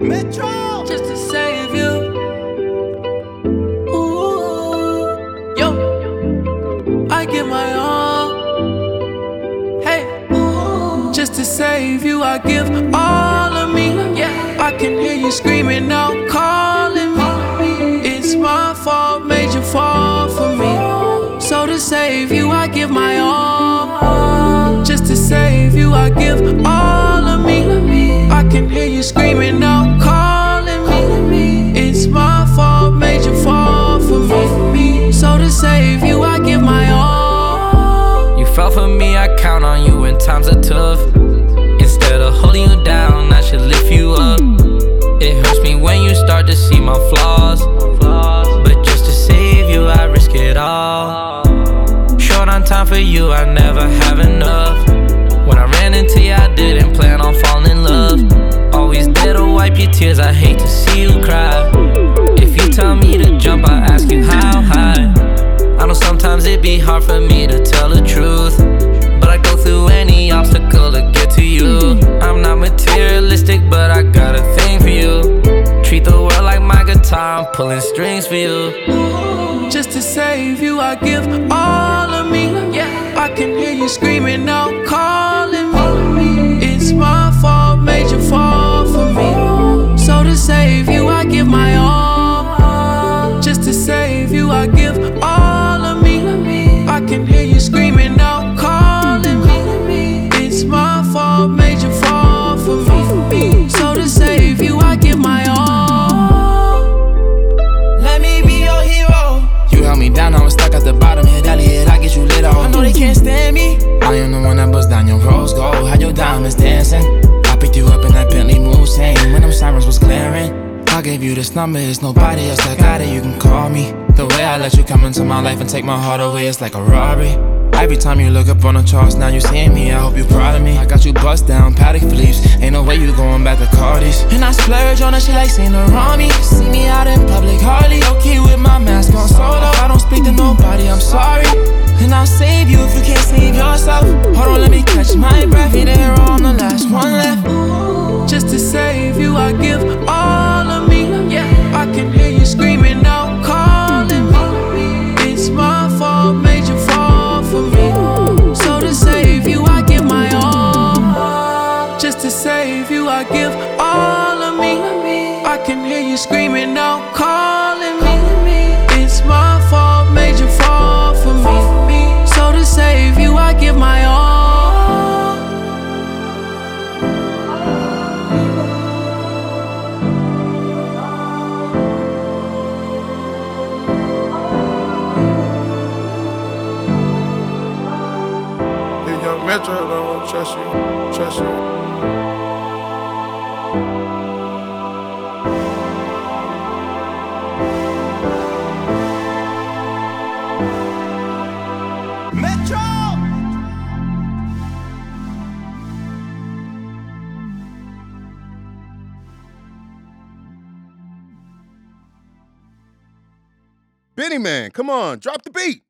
Metro, just to save you. Ooh, yo, I give my all. Hey, just to save you, I give all of me. Yeah, I can hear you screaming out, calling me. It's my fault, made you fall for me. So to save you, I give my all. Just to save you, I give all of me. I can hear you screaming out, calling me. It's my fault, made you fall for me. So to save you, I give my all. You fell for me, I count on you when times are tough. Instead of holding you down, I should lift you up. It hurts me when you start to see my flaws, but just to save you, I risk it all. Short on time for you, I never have enough. When I ran into you, I didn't plan on falling in love. Always there to wipe your tears, I hate to see you cry. If you tell me to jump, I ask you how high. I know sometimes it be hard for me to tell the truth, but I go through any obstacle to get to you. I'm not materialistic, but I got a thing for you. Treat the world like my guitar, I'm pulling strings for you. Just to save you, I give all of me. Yeah, I can hear you screaming out, calling me. It's my fault, made you fall for me. So to save you, I give my all. Just to save you, I give all of me. I can hear you screaming out, calling me. It's my fault, made you fall for me. So to save you, I give my all. let me be your hero. You held me down, I was stuck at the bottom. Hit Elliot, I get you lit off. I know they can't stand me. I am the one that bust down your rose gold. Had your diamonds dancing. I picked you up in that Bentley Mulsanne when them sirens was glaring. I gave you this number, it's nobody else that got it. You can call me. The way I let you come into my life and take my heart away, it's like a robbery. Every time you look up on the charts, now you seeing me, I hope you proud of me. I got you bust down, Patek Philippe's. Ain't no way you going back to Cardi's. And I splurge on that shit like Saint Laurent. See me out in public, hardly okay with my mask on solo. I don't speak to nobody, I'm sorry. And I'll save you if you can't save yourself. Hold on, let me catch my breath. You're there, I'm the last one left. Just to save you, I give all of me. Yeah, I can hear you screaming out, calling me. It's my fault, made you fall for me. So to save you, I give my all. Just to save you, I give all of me. I can hear you screaming out, calling me. It's my fault, made you fall for me. So to save you, I give my all. Young Metro don't trust you, trust you. Metro. Benny Man, come on, drop the beat.